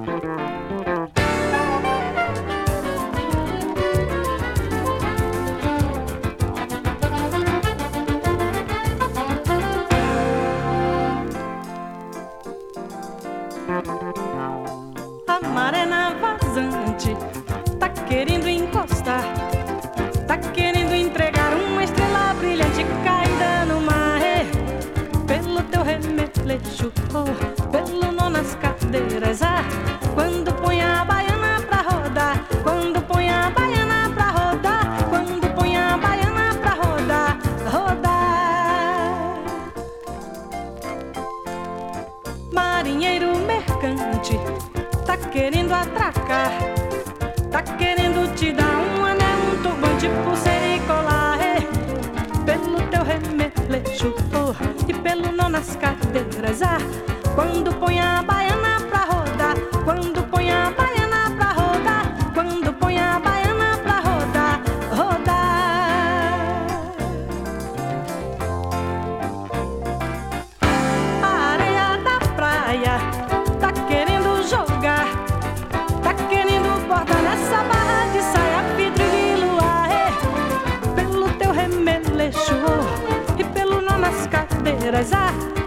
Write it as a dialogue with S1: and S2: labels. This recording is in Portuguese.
S1: A maré na vazante tá querendo encostar, tá querendo entregar uma estrela brilhante caída no mar. Pelo teu remeleixo, pelo nó nas cadeiras. Quando põe a baiana pra rodar, quando põe a baiana pra rodar, quando põe a baiana pra rodar, rodar. Marinheiro mercante tá querendo atracar, tá querendo te dar um anel, um turbante, pulseira e colar. Pelo teu remeleixo e pelo nó nas cadeiras. Quando põe a baiana pra rodar, quando põe a baiana pra rodar, quando põe a baiana pra rodar, rodar. A areia da praia tá querendo jogar, tá querendo bordar nessa barra de saia, vidro e luar. Pelo teu remeleixo e pelo nó nas cadeiras.